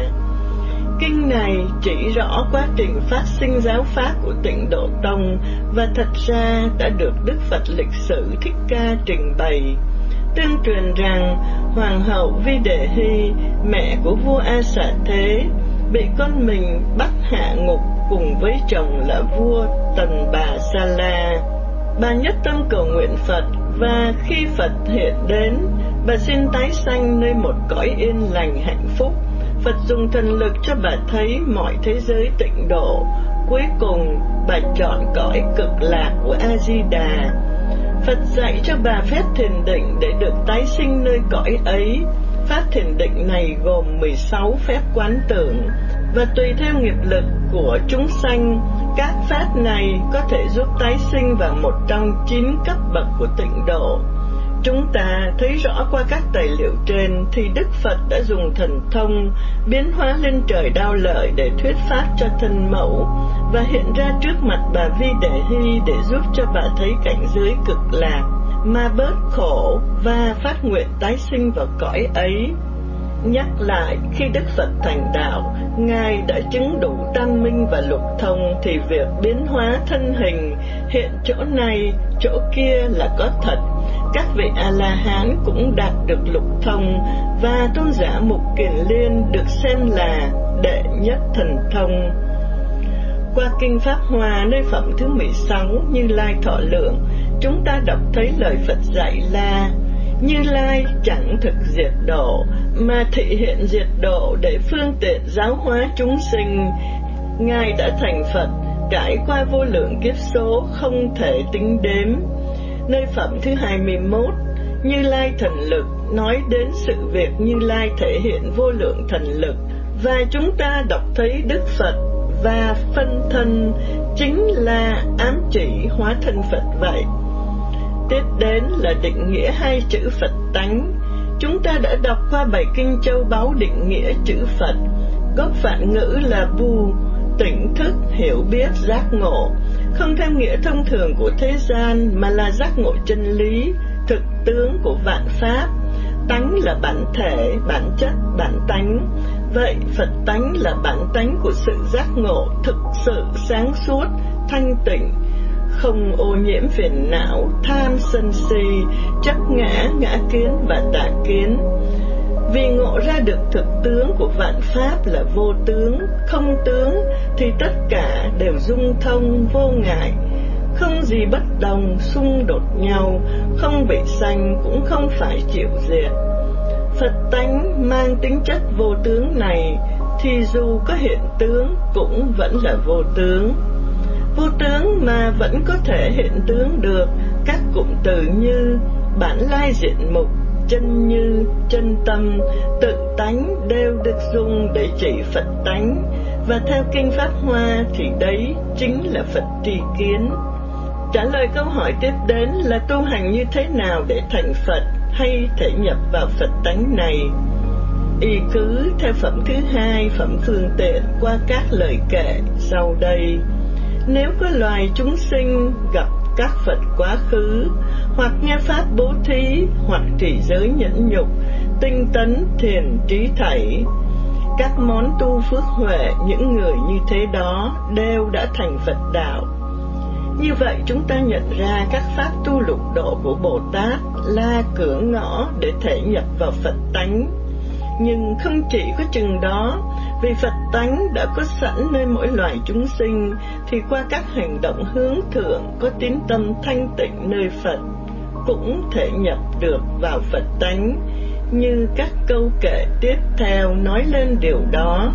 Kinh này chỉ rõ quá trình phát sinh giáo pháp của Tịnh Độ Tông, và thật ra đã được Đức Phật lịch sử Thích Ca trình bày. Tương truyền rằng Hoàng hậu Vi Đề Hy, mẹ của vua A Xà Thế, bị con mình bắt hạ ngục cùng với chồng là vua Tần Bà Sa La. Bà nhất tâm cầu nguyện Phật, và khi Phật hiện đến, bà xin tái sanh nơi một cõi yên lành hạnh phúc. Phật dùng thần lực cho bà thấy mọi thế giới tịnh độ. Cuối cùng bà chọn cõi Cực Lạc của A Di Đà. Phật dạy cho bà phép thiền định để được tái sinh nơi cõi ấy. Pháp thiền định này gồm mười sáu phép quán tưởng, và tùy theo nghiệp lực của chúng sanh, các pháp này có thể giúp tái sinh vào một trong chín cấp bậc của tịnh độ. Chúng ta thấy rõ qua các tài liệu trên thì Đức Phật đã dùng thần thông biến hóa lên trời Đao Lợi để thuyết pháp cho thân mẫu, và hiện ra trước mặt bà Vi Đề Hy để giúp cho bà thấy cảnh giới Cực Lạc mà bớt khổ và phát nguyện tái sinh vào cõi ấy. Nhắc lại, khi Đức Phật thành đạo, Ngài đã chứng đủ tam minh và lục thông, thì việc biến hóa thân hình hiện chỗ này, chỗ kia là có thật. Các vị A-la-hán cũng đạt được lục thông, và tôn giả Mục Kiền Liên được xem là đệ nhất thần thông. Qua Kinh Pháp Hoa nơi phẩm thứ mười sáu Như Lai Thọ Lượng, chúng ta đọc thấy lời Phật dạy là Như Lai chẳng thực diệt độ, mà thị hiện diệt độ để phương tiện giáo hóa chúng sinh. Ngài đã thành Phật, trải qua vô lượng kiếp số không thể tính đếm. Nơi phẩm thứ hai mươi mốt Như Lai Thần Lực nói đến sự việc Như Lai thể hiện vô lượng thần lực, và chúng ta đọc thấy Đức Phật và phân thân chính là ám chỉ hóa thân Phật vậy. Tiếp đến là định nghĩa hai chữ Phật tánh. Chúng ta đã đọc qua bảy kinh châu báu định nghĩa chữ Phật. Gốc Phạn ngữ là bu, tỉnh thức, hiểu biết, giác ngộ, không theo nghĩa thông thường của thế gian, mà là giác ngộ chân lý, thực tướng của vạn pháp. Tánh là bản thể, bản chất, bản tánh. Vậy Phật tánh là bản tánh của sự giác ngộ thực sự sáng suốt, thanh tịnh, không ô nhiễm phiền não, tham sân si, chấp ngã, ngã kiến và tà kiến. Vì ngộ ra được thực tướng của vạn pháp là vô tướng, không tướng, thì tất cả đều dung thông vô ngại, không gì bất đồng, xung đột nhau, không bị sanh cũng không phải chịu diệt. Phật tánh mang tính chất vô tướng này, thì dù có hiện tướng cũng vẫn là vô tướng. Vô tướng mà vẫn có thể hiện tướng được các cụm từ như bản lai diện mục, chân như, chân tâm, tự tánh đều được dùng để chỉ Phật tánh, và theo Kinh Pháp Hoa thì đấy chính là Phật tri kiến. Trả lời câu hỏi tiếp đến là tu hành như thế nào để thành Phật hay thể nhập vào Phật tánh này. Y cứ theo phẩm thứ hai, phẩm phương tiện qua các lời kệ sau đây. Nếu có loài chúng sinh gặp các Phật quá khứ, hoặc nghe pháp bố thí, hoặc trì giới nhẫn nhục, tinh tấn thiền trí thảy, các món tu phước huệ, những người như thế đó đều đã thành Phật đạo. Như vậy chúng ta nhận ra các pháp tu lục độ của Bồ Tát là cửa ngõ để thể nhập vào Phật tánh. Nhưng không chỉ có chừng đó, vì Phật tánh đã có sẵn nơi mỗi loài chúng sinh, thì qua các hành động hướng thượng có tín tâm thanh tịnh nơi Phật, cũng thể nhập được vào Phật tánh, như các câu kệ tiếp theo nói lên điều đó.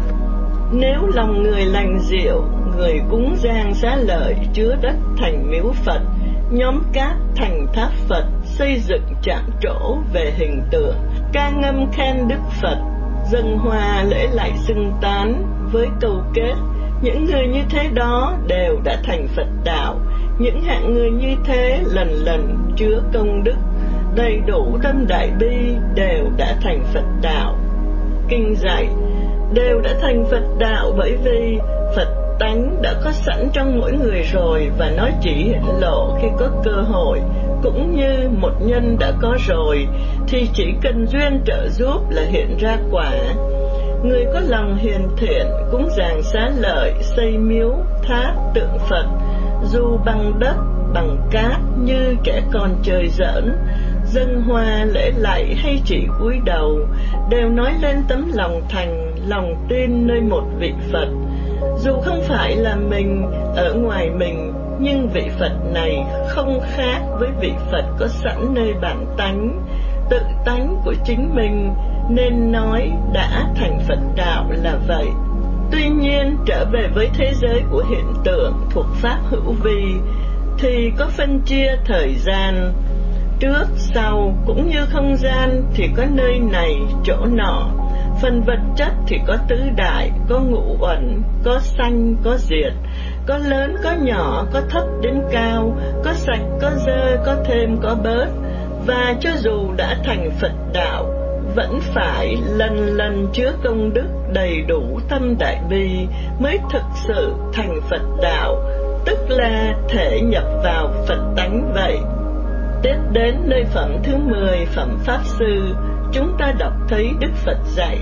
Nếu lòng người lành diệu, người cúng giang xá lợi, chứa đất thành miếu Phật, nhóm cát thành tháp Phật, xây dựng trạm trổ về hình tượng, ca ngâm khen Đức Phật, dâng hoa lễ lại xưng tán với câu kết, những người như thế đó đều đã thành Phật đạo. Những hạng người như thế lần lần chứa công đức, đầy đủ tâm đại bi, đều đã thành Phật đạo. Kinh dạy đều đã thành Phật đạo bởi vì Phật tánh đã có sẵn trong mỗi người rồi, và nó chỉ hiện lộ khi có cơ hội. Cũng như một nhân đã có rồi thì chỉ cần duyên trợ giúp là hiện ra quả. Người có lòng hiền thiện cúng dường xá lợi, xây miếu, tháp, tượng Phật, dù bằng đất, bằng cát, như trẻ con chơi giỡn, dâng hoa lễ lạy hay chỉ cúi đầu, đều nói lên tấm lòng thành, lòng tin nơi một vị Phật. Dù không phải là mình ở ngoài mình, nhưng vị Phật này không khác với vị Phật có sẵn nơi bản tánh, tự tánh của chính mình, nên nói đã thành Phật đạo là vậy. Tuy nhiên, trở về với thế giới của hiện tượng thuộc Pháp hữu vi, thì có phân chia thời gian, trước, sau, cũng như không gian thì có nơi này, chỗ nọ. Phần vật chất thì có tứ đại, có ngũ uẩn, có sanh, có diệt, có lớn, có nhỏ, có thấp đến cao, có sạch, có dơ, có thêm, có bớt. Và cho dù đã thành Phật đạo, vẫn phải lần lần chứa công đức đầy đủ tâm đại bi mới thực sự thành Phật đạo, tức là thể nhập vào Phật tánh vậy. Tiếp đến nơi phẩm thứ mười, phẩm Pháp Sư, chúng ta đọc thấy Đức Phật dạy: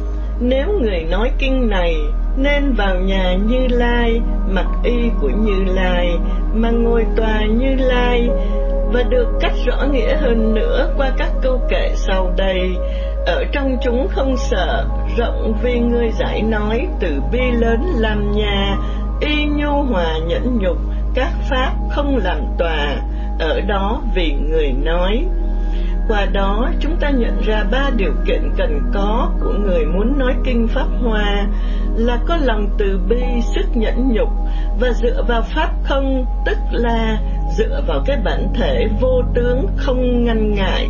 nếu người nói kinh này, nên vào nhà Như Lai, mặc y của Như Lai, mà ngồi tòa Như Lai. Và được cắt rõ nghĩa hơn nữa qua các câu kệ sau đây: ở trong chúng không sợ, rộng vì ngươi giải nói, từ bi lớn làm nhà, y nhu hòa nhẫn nhục, các pháp không làm tòa, ở đó vì người nói. Qua đó chúng ta nhận ra ba điều kiện cần có của người muốn nói kinh Pháp Hoa là có lòng từ bi, sức nhẫn nhục, và dựa vào pháp không, tức là dựa vào cái bản thể vô tướng không ngăn ngại,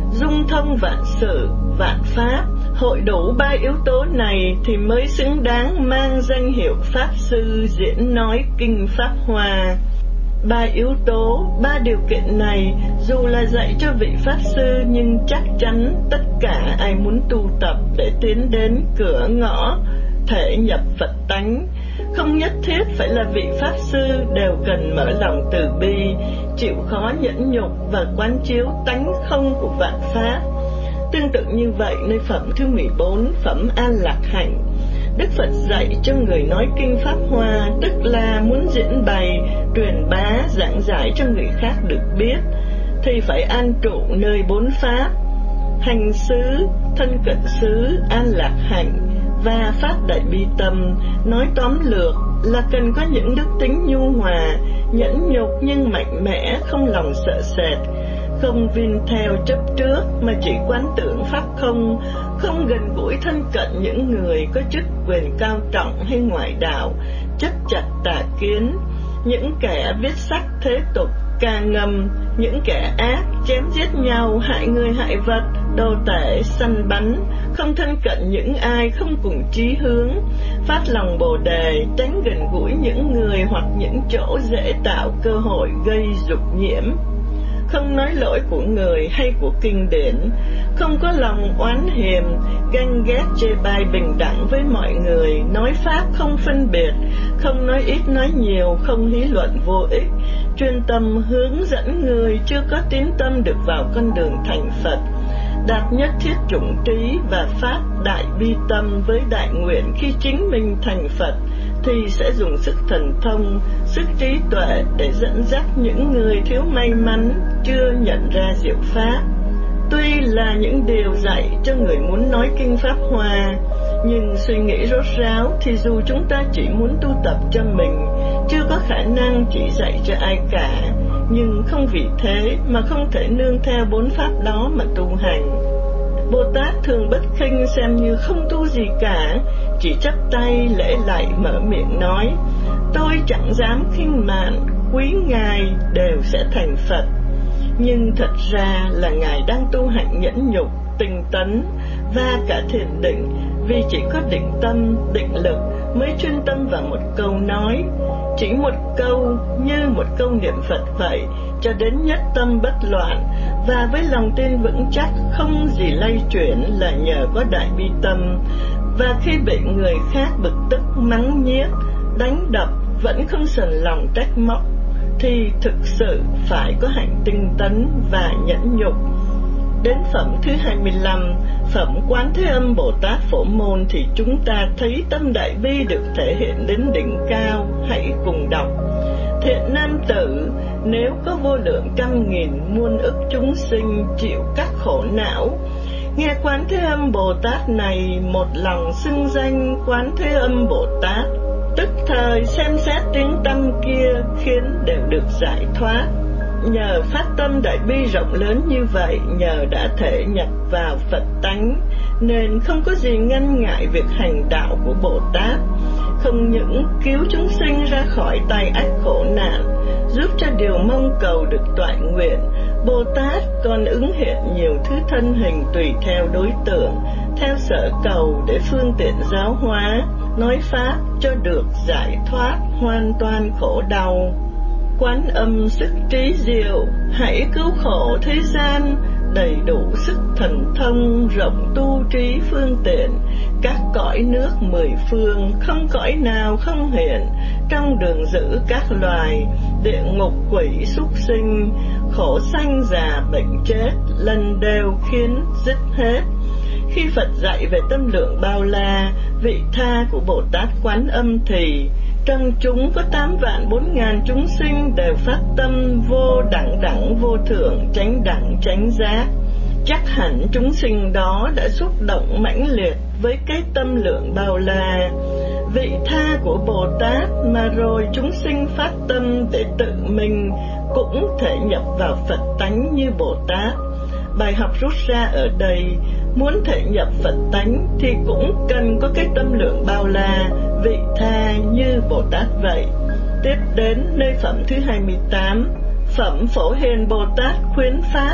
dung thông vạn sự, vạn pháp, hội đủ ba yếu tố này thì mới xứng đáng mang danh hiệu Pháp Sư diễn nói Kinh Pháp Hoa. Ba yếu tố, ba điều kiện này dù là dạy cho vị Pháp Sư nhưng chắc chắn tất cả ai muốn tu tập để tiến đến cửa ngõ thể nhập Phật tánh, không nhất thiết phải là vị Pháp Sư, đều cần mở lòng từ bi, chịu khó nhẫn nhục và quán chiếu tánh không của vạn pháp. Tương tự như vậy, nơi phẩm thứ mười bốn, phẩm An Lạc Hạnh, Đức Phật dạy cho người nói Kinh Pháp Hoa, tức là muốn diễn bày, truyền bá, giảng giải cho người khác được biết, thì phải an trụ nơi bốn pháp: hành xứ, thân cận xứ, an lạc hạnh và pháp đại bi tâm. Nói tóm lược là cần có những đức tính nhu hòa, nhẫn nhục nhưng mạnh mẽ, không lòng sợ sệt, không vin theo chấp trước mà chỉ quán tưởng pháp không, không gần gũi thân cận những người có chức quyền cao trọng hay ngoại đạo, chấp chặt tà kiến, những kẻ viết sách thế tục, ca ngầm, những kẻ ác, chém giết nhau, hại người hại vật, đồ tể, săn bắn, không thân cận những ai không cùng chí hướng, phát lòng Bồ Đề, tránh gần gũi những người hoặc những chỗ dễ tạo cơ hội gây dục nhiễm, không nói lỗi của người hay của kinh điển, không có lòng oán hiềm, ganh ghét chê bai, bình đẳng với mọi người, nói pháp không phân biệt, không nói ít nói nhiều, không hí luận vô ích, chuyên tâm hướng dẫn người chưa có tín tâm được vào con đường thành Phật, đạt nhất thiết chủng trí và phát đại bi tâm với đại nguyện khi chính mình thành Phật, thì sẽ dùng sức thần thông, sức trí tuệ để dẫn dắt những người thiếu may mắn chưa nhận ra diệu pháp. Tuy là những điều dạy cho người muốn nói Kinh Pháp Hoa, nhưng suy nghĩ rốt ráo thì dù chúng ta chỉ muốn tu tập cho mình, chưa có khả năng chỉ dạy cho ai cả, nhưng không vì thế mà không thể nương theo bốn pháp đó mà tu hành. Bồ Tát thường bất khinh xem như không tu gì cả, chỉ chắp tay lễ lạy mở miệng nói: tôi chẳng dám khinh mạn, quý Ngài đều sẽ thành Phật. Nhưng thật ra là Ngài đang tu hạnh nhẫn nhục, tinh tấn và cả thiền định, vì chỉ có định tâm, định lực mới chuyên tâm vào một câu nói, chỉ một câu như một câu niệm Phật vậy, cho đến nhất tâm bất loạn, và với lòng tin vững chắc không gì lay chuyển là nhờ có đại bi tâm. Và khi bị người khác bực tức mắng nhiếc, đánh đập vẫn không sờn lòng trách móc, thì thực sự phải có hạnh tinh tấn và nhẫn nhục. Đến phẩm thứ hai mươi lăm, phẩm Quán Thế Âm Bồ Tát Phổ Môn, thì chúng ta thấy tâm đại bi được thể hiện đến đỉnh cao. Hãy cùng đọc: thiện nam tử, nếu có vô lượng trăm nghìn muôn ức chúng sinh chịu các khổ não, nghe Quán Thế Âm Bồ Tát này, một lòng xưng danh Quán Thế Âm Bồ Tát, tức thời xem xét tiếng tâm kia khiến đều được giải thoát. Nhờ phát tâm đại bi rộng lớn như vậy, nhờ đã thể nhập vào Phật tánh, nên không có gì ngăn ngại việc hành đạo của Bồ Tát. Không những cứu chúng sinh ra khỏi tay ách khổ nạn, giúp cho điều mong cầu được toại nguyện, Bồ Tát còn ứng hiện nhiều thứ thân hình tùy theo đối tượng, theo sở cầu để phương tiện giáo hóa, nói pháp cho được giải thoát hoàn toàn khổ đau. Quán Âm sức trí diệu, hãy cứu khổ thế gian, đầy đủ sức thần thông, rộng tu trí phương tiện, các cõi nước mười phương, không cõi nào không hiện, trong đường giữ các loài, địa ngục quỷ súc sinh, khổ sanh già bệnh chết, lần đều khiến dứt hết. Khi Phật dạy về tâm lượng bao la, vị tha của Bồ Tát Quán Âm thì trong chúng có tám vạn bốn ngàn chúng sinh đều phát tâm vô đẳng đẳng vô thượng, chánh đẳng chánh giác. Chắc hẳn chúng sinh đó đã xúc động mãnh liệt với cái tâm lượng bao la, vị tha của Bồ Tát, mà rồi chúng sinh phát tâm để tự mình cũng thể nhập vào Phật tánh như Bồ Tát. Bài học rút ra ở đây, muốn thể nhập Phật tánh thì cũng cần có cái tâm lượng bao la, vị tha như Bồ Tát vậy. Tiếp đến nơi phẩm thứ hai mươi tám, phẩm Phổ Hiền Bồ Tát khuyến pháp,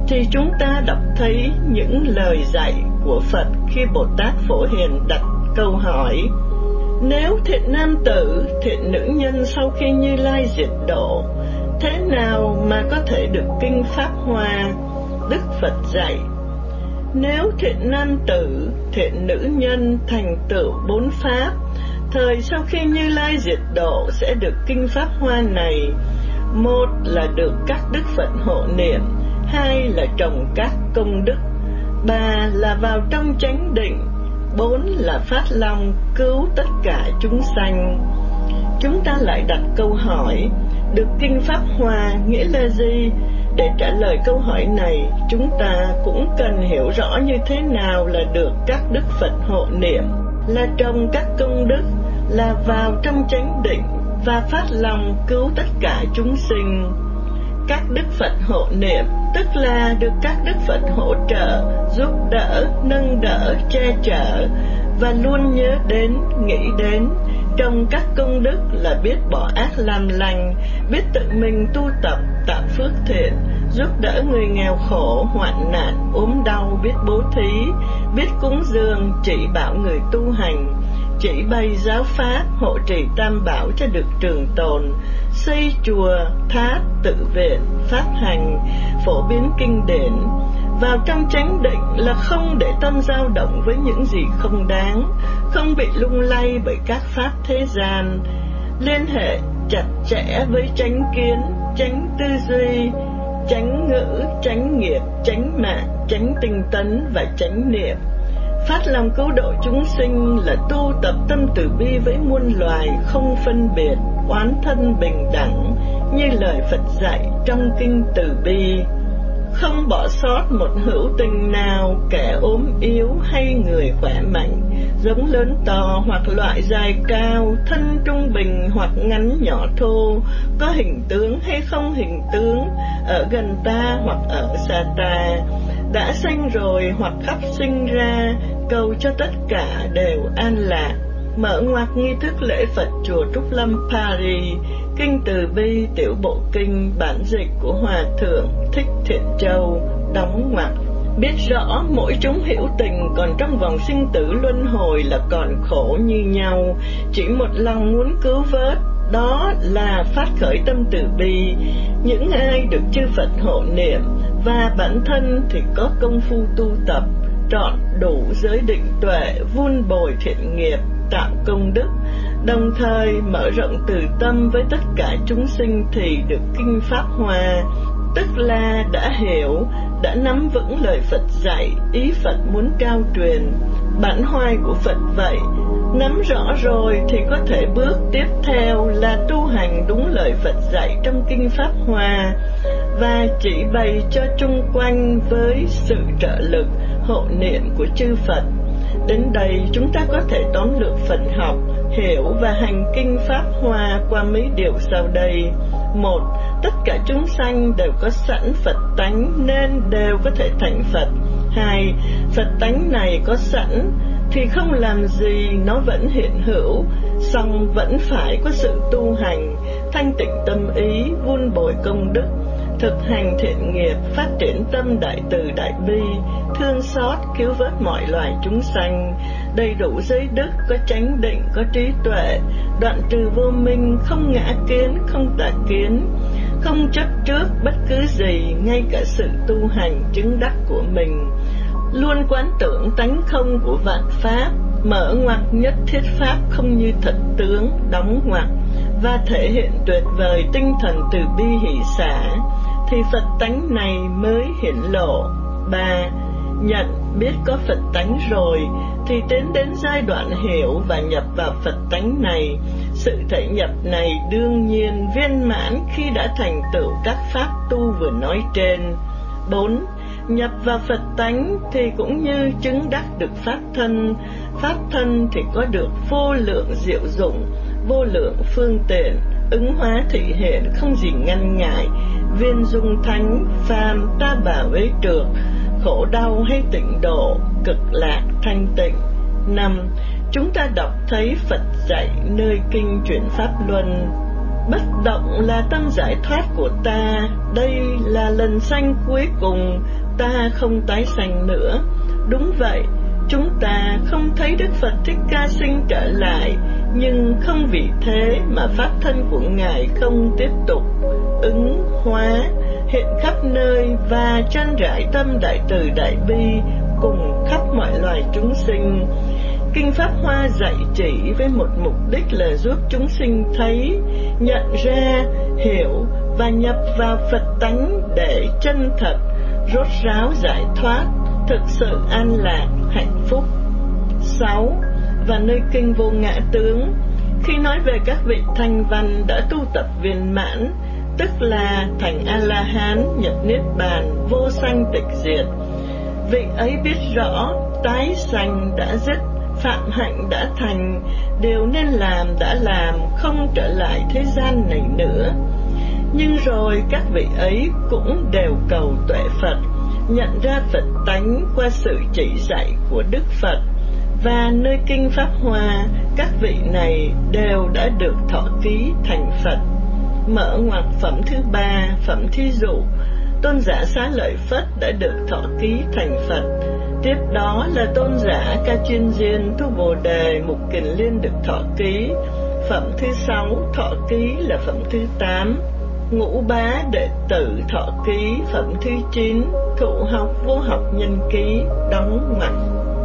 thì chúng ta đọc thấy những lời dạy của Phật khi Bồ Tát Phổ Hiền đặt câu hỏi: nếu thiện nam tử, thiện nữ nhân sau khi Như Lai diệt độ, thế nào mà có thể được kinh Pháp Hoa? Đức Phật dạy: nếu thiện nam tử, thiện nữ nhân thành tựu bốn pháp, thời sau khi Như Lai diệt độ sẽ được kinh Pháp Hoa này. Một là được các đức Phật hộ niệm, hai là trồng các công đức, ba là vào trong chánh định, bốn là phát lòng cứu tất cả chúng sanh. Chúng ta lại đặt câu hỏi: được kinh Pháp Hoa nghĩa là gì? Để trả lời câu hỏi này, chúng ta cũng cần hiểu rõ như thế nào là được các đức Phật hộ niệm, là trồng các công đức, là vào trong chánh định và phát lòng cứu tất cả chúng sinh. Các đức Phật hộ niệm tức là được các đức Phật hỗ trợ, giúp đỡ, nâng đỡ, che chở, và luôn nhớ đến, nghĩ đến. Trong các công đức là biết bỏ ác làm lành, biết tự mình tu tập, tạo phước thiện, giúp đỡ người nghèo khổ, hoạn nạn, ốm đau, biết bố thí, biết cúng dường, chỉ bảo người tu hành, chỉ bày giáo pháp, hộ trì tam bảo cho được trường tồn, xây chùa, tháp, tự viện, phát hành, phổ biến kinh điển. Vào trong chánh định là không để tâm dao động với những gì không đáng, không bị lung lay bởi các pháp thế gian, liên hệ chặt chẽ với chánh kiến, chánh tư duy, chánh ngữ, chánh nghiệp, chánh mạng, chánh tinh tấn và chánh niệm. Phát lòng cứu độ chúng sinh là tu tập tâm từ bi với muôn loài, không phân biệt, oán thân bình đẳng, như lời Phật dạy trong kinh Từ Bi. Không bỏ sót một hữu tình nào, kẻ ốm yếu hay người khỏe mạnh, giống lớn to hoặc loại dài cao, thân trung bình hoặc ngắn nhỏ thô, có hình tướng hay không hình tướng, ở gần ta hoặc ở xa ta, đã sanh rồi hoặc khắp sinh ra, cầu cho tất cả đều an lạc. Mở ngoặc nghi thức lễ Phật chùa Trúc Lâm Paris, kinh Từ Bi tiểu bộ kinh, bản dịch của Hòa thượng Thích Thiện Châu, đóng ngoặc. Biết rõ mỗi chúng hữu tình còn trong vòng sinh tử luân hồi là còn khổ như nhau, chỉ một lòng muốn cứu vớt, đó là phát khởi tâm từ bi. Những ai được chư Phật hộ niệm và bản thân thì có công phu tu tập trọn đủ giới định tuệ, vun bồi thiện nghiệp, tạo công đức, đồng thời mở rộng từ tâm với tất cả chúng sinh thì được kinh Pháp Hoa, tức là đã hiểu, đã nắm vững lời Phật dạy, ý Phật muốn trao truyền, bản hoài của Phật vậy. Nắm rõ rồi thì có thể bước tiếp theo là tu hành đúng lời Phật dạy trong kinh Pháp Hoa, và chỉ bày cho chung quanh với sự trợ lực, hộ niệm của chư Phật. Đến đây chúng ta có thể tóm lược phần học, hiểu và hành kinh Pháp Hoa qua mấy điều sau đây. Một, tất cả chúng sanh đều có sẵn Phật tánh nên đều có thể thành Phật. Hai, Phật tánh này có sẵn thì không làm gì nó vẫn hiện hữu, song vẫn phải có sự tu hành, thanh tịnh tâm ý, vun bồi công đức, thực hành thiện nghiệp, phát triển tâm đại từ đại bi, thương xót cứu vớt mọi loài chúng sanh, đầy đủ giới đức, có chánh định, có trí tuệ, đoạn trừ vô minh, không ngã kiến, không tà kiến, không chấp trước bất cứ gì, ngay cả sự tu hành chứng đắc của mình, luôn quán tưởng tánh không của vạn pháp, mở ngoặc nhất thiết pháp không như thật tướng, đóng ngoặc, và thể hiện tuyệt vời tinh thần từ bi hỷ xả, thì Phật tánh này mới hiển lộ. Ba, nhận biết có Phật tánh rồi thì tiến đến giai đoạn hiểu và nhập vào Phật tánh này. Sự thể nhập này đương nhiên viên mãn khi đã thành tựu các pháp tu vừa nói trên. Bốn, nhập vào Phật tánh thì cũng như chứng đắc được pháp thân. Pháp thân thì có được vô lượng diệu dụng, vô lượng phương tiện, ứng hóa thị hiện, không gì ngăn ngại, viên dung thánh, phàm ta bà với trượt, khổ đau hay tịnh độ, cực lạc thanh tịnh. Năm, chúng ta đọc thấy Phật dạy nơi kinh Chuyển Pháp Luân: Bất động là tâm giải thoát của ta, đây là lần sanh cuối cùng, ta không tái sanh nữa. Đúng vậy, chúng ta không thấy Đức Phật Thích Ca sinh trở lại, nhưng không vì thế mà pháp thân của Ngài không tiếp tục ứng hóa, hiện khắp nơi và chan rải tâm đại từ đại bi cùng khắp mọi loài chúng sinh. Kinh Pháp Hoa dạy chỉ với một mục đích là giúp chúng sinh thấy, nhận ra, hiểu và nhập vào Phật tánh để chân thật, rốt ráo giải thoát, thực sự an lạc, hạnh phúc. Sáu. Và nơi Kinh Vô Ngã Tướng, khi nói về các vị thanh văn đã tu tập viên mãn, tức là thành A-la-hán, nhập Niết Bàn, vô sanh tịch diệt, vị ấy biết rõ tái sanh đã dứt, phạm hạnh đã thành, điều nên làm đã làm, không trở lại thế gian này nữa. Nhưng rồi các vị ấy cũng đều cầu tuệ Phật, nhận ra Phật tánh qua sự chỉ dạy của Đức Phật. Và nơi Kinh Pháp Hoa, các vị này đều đã được thọ ký thành Phật. Mở ngoặc phẩm thứ ba, phẩm thí dụ, tôn giả Xá Lợi Phất đã được thọ ký thành Phật. Tiếp đó là tôn giả Ca Chuyên Diên, Thu Bồ Đề, Mục Kiền Liên được thọ ký. Phẩm thứ sáu thọ ký là phẩm thứ tám. Ngũ Bá Đệ Tử thọ ký phẩm thứ chín. Thụ Học Vô Học Nhân Ký đóng ngoặc.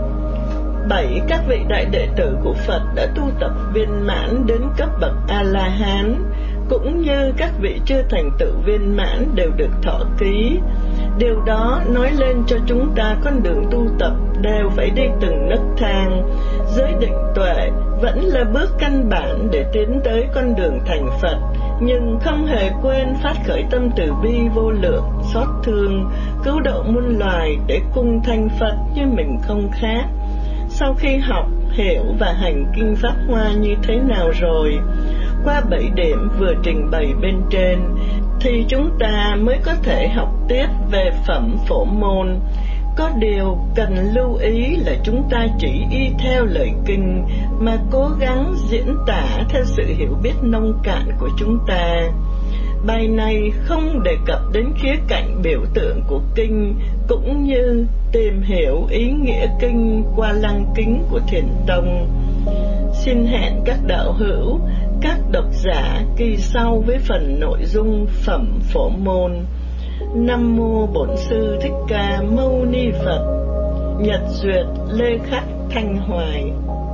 Bảy. Các vị đại đệ tử của Phật đã tu tập viên mãn đến cấp bậc A-la-hán, cũng như các vị chưa thành tựu viên mãn đều được thọ ký. Điều đó nói lên cho chúng ta con đường tu tập đều phải đi từng nấc thang. Giới định tuệ vẫn là bước căn bản để tiến tới con đường thành Phật, nhưng không hề quên phát khởi tâm từ bi vô lượng, xót thương, cứu độ muôn loài để cùng thành Phật như mình không khác. Sau khi học, hiểu và hành Kinh Pháp Hoa như thế nào rồi, qua bảy điểm vừa trình bày bên trên, thì chúng ta mới có thể học tiếp về phẩm Phổ Môn. Có điều cần lưu ý là chúng ta chỉ y theo lời kinh mà cố gắng diễn tả theo sự hiểu biết nông cạn của chúng ta. Bài này không đề cập đến khía cạnh biểu tượng của kinh, cũng như tìm hiểu ý nghĩa kinh qua lăng kính của Thiền Tông. Xin hẹn các đạo hữu, các độc giả kỳ sau với phần nội dung phẩm Phổ Môn. Nam mô Bổn Sư Thích Ca Mâu Ni Phật. Nhật duyệt Lê Khắc Thanh Hoài.